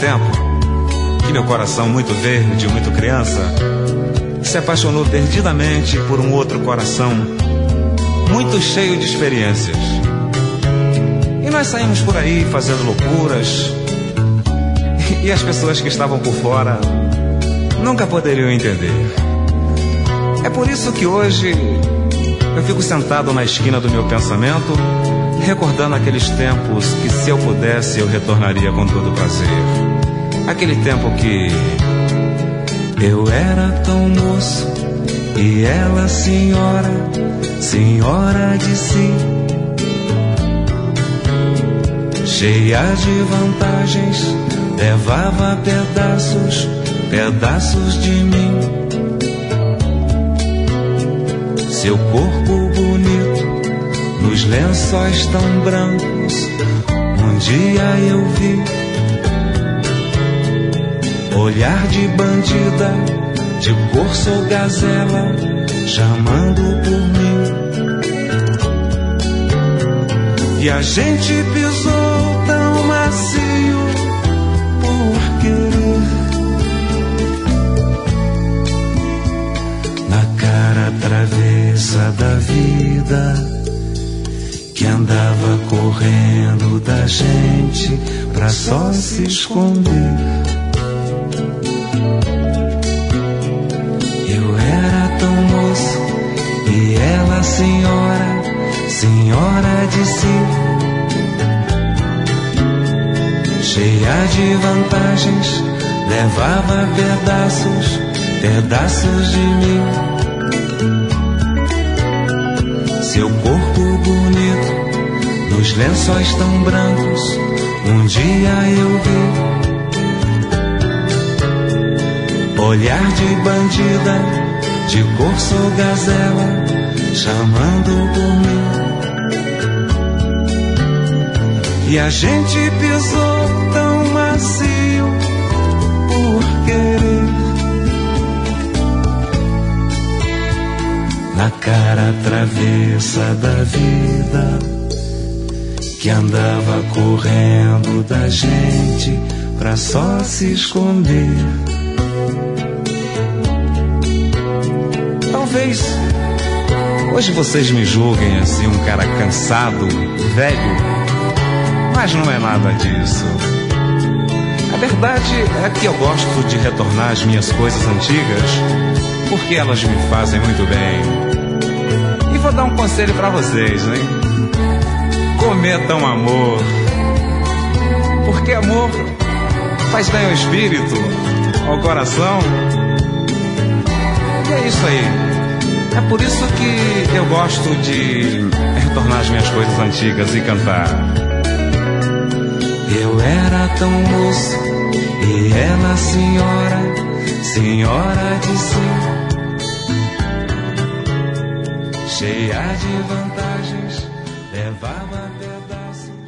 tempo que meu coração, muito verde, muito criança, se apaixonou perdidamente por um outro coração muito cheio de experiências. E nós saímos por aí fazendo loucuras, e as pessoas que estavam por fora nunca poderiam entender. É por isso que hoje eu fico sentado na esquina do meu pensamento, recordando aqueles tempos que, se eu pudesse, eu retornaria com todo prazer. Aquele tempo que eu era tão moço e ela senhora, senhora de si, cheia de vantagens, levava pedaços, pedaços de mim. Seu corpo bonito, nos lençóis tão brancos, um dia eu vi. Olhar de bandida, de corso ou gazela, chamando por mim. E a gente pisou tão macio por querer. Na cara travessa da vida, que andava correndo da gente pra só se esconder. Eu era tão moço e ela senhora, senhora de si, cheia de vantagens, levava pedaços, pedaços de mim. Seu corpo bonito, nos lençóis tão brancos, um dia eu vi. Olhar de bandida, de corso ou gazela, chamando por mim. E a gente pisou tão macio por querer. Na cara travessa da vida, que andava correndo da gente pra só se esconder. Talvez hoje vocês me julguem assim, um cara cansado, velho, mas não é nada disso. A verdade é que eu gosto de retornar às minhas coisas antigas, porque elas me fazem muito bem. E vou dar um conselho pra vocês, hein? Cometam amor, porque amor faz bem ao espírito, ao coração. E é isso aí. É por isso que eu gosto de retornar às minhas coisas antigas e cantar. Eu era tão moço e ela senhora, senhora de si, cheia de vantagens, levava pedaços.